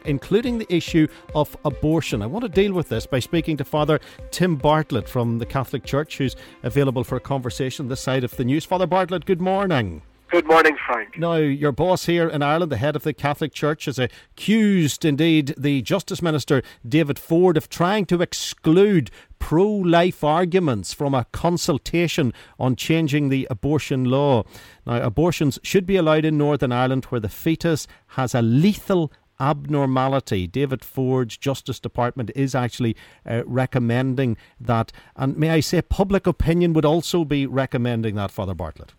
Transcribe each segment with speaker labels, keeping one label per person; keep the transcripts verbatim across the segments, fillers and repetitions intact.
Speaker 1: including the issue of abortion. I want to deal with this by speaking to Father Tim Bartlett from the Catholic Church, who's available for a conversation this side of the news. Father Bartlett, good morning.
Speaker 2: Good morning, Frank.
Speaker 1: Now, your boss here in Ireland, the head of the Catholic Church, has accused, indeed, the Justice Minister, David Ford, of trying to exclude pro-life arguments from a consultation on changing the abortion law. Now, abortions should be allowed in Northern Ireland where the fetus has a lethal abnormality. David Ford's Justice Department is actually uh, recommending that. And may I say, public opinion would also be recommending that, Father Bartlett?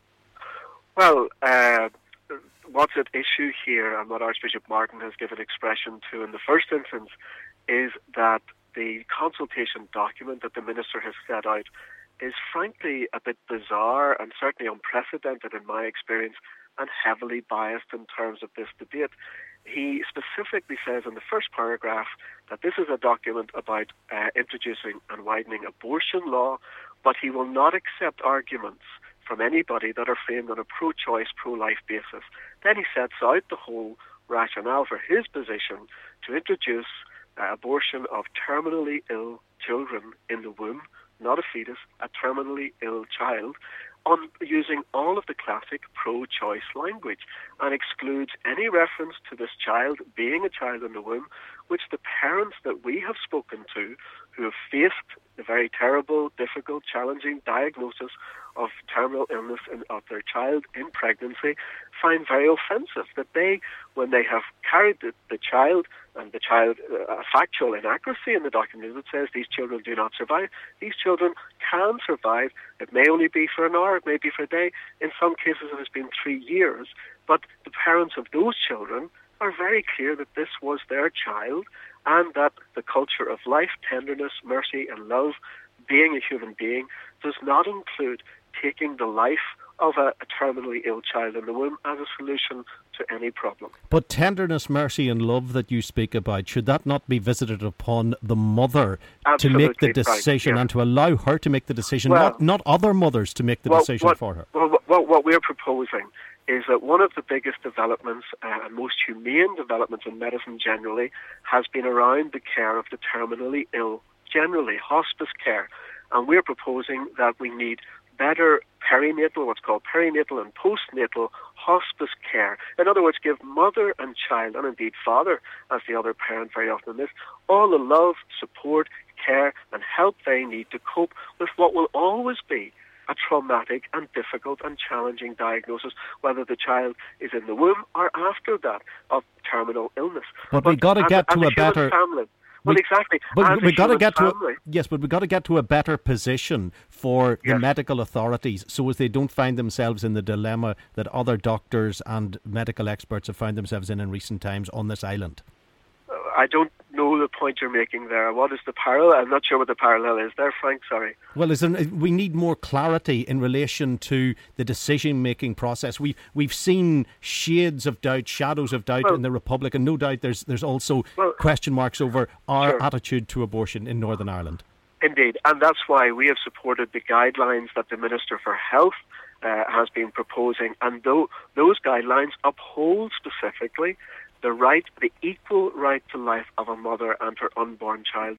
Speaker 2: Well, uh, what's at issue here, and what Archbishop Martin has given expression to in the first instance, is that the consultation document that the minister has set out is frankly a bit bizarre and certainly unprecedented in my experience, and heavily biased in terms of this debate. He specifically says in the first paragraph that this is a document about uh, introducing and widening abortion law, but he will not accept arguments from anybody that are framed on a pro-choice, pro-life basis. Then he sets out the whole rationale for his position to introduce uh, abortion of terminally ill children in the womb, not a fetus, a terminally ill child, on using all of the classic pro-choice language, and excludes any reference to this child being a child in the womb, which the parents that we have spoken to who have faced the very terrible, difficult, challenging diagnosis of terminal illness in, of their child in pregnancy find very offensive. That they, when they have carried the, the child, and the child, uh, a factual inaccuracy in the document that says these children do not survive, these children can survive. It may only be for an hour, it may be for a day. In some cases it has been three years. But the parents of those children are very clear that this was their child, and that the culture of life, tenderness, mercy and love, being a human being, does not include taking the life of a, a terminally ill child in the womb as a solution to any problem.
Speaker 1: But tenderness, mercy and love that you speak about, should that not be visited upon the mother
Speaker 2: Absolutely,
Speaker 1: to make the decision,
Speaker 2: right, yeah.
Speaker 1: and to allow her to make the decision,
Speaker 2: well,
Speaker 1: not, not other mothers to make the
Speaker 2: well,
Speaker 1: decision
Speaker 2: what,
Speaker 1: for her?
Speaker 2: Well, what, what we're proposing is that one of the biggest developments uh, and most humane developments in medicine generally has been around the care of the terminally ill, generally hospice care. And we're proposing that we need better perinatal, what's called perinatal and postnatal hospice care. In other words, give mother and child, and indeed father as the other parent very often in this, all the love, support, care and help they need to cope with what will always be a traumatic and difficult and challenging diagnosis, whether the child is in the womb or after that, of terminal illness.
Speaker 1: But, but we've got to get to a, a better...
Speaker 2: Family, Well,
Speaker 1: we,
Speaker 2: exactly.
Speaker 1: But we got to get
Speaker 2: family.
Speaker 1: to a, yes, but we got to get to a better position for
Speaker 2: yes.
Speaker 1: the medical authorities, so as they don't find themselves in the dilemma that other doctors and medical experts have found themselves in in recent times on this island.
Speaker 2: I don't know the point you're making there. What is the parallel? I'm not sure what the parallel is there, Frank. Sorry.
Speaker 1: Well, is there, we need more clarity in relation to the decision-making process. We we've seen shades of doubt, shadows of doubt well, in the Republic, and no doubt there's there's also
Speaker 2: well,
Speaker 1: question marks over our
Speaker 2: sure.
Speaker 1: attitude to abortion in Northern Ireland.
Speaker 2: Indeed, and that's why we have supported the guidelines that the Minister for Health uh, has been proposing, and though those guidelines uphold specifically the right, the equal right to life of a mother and her unborn child.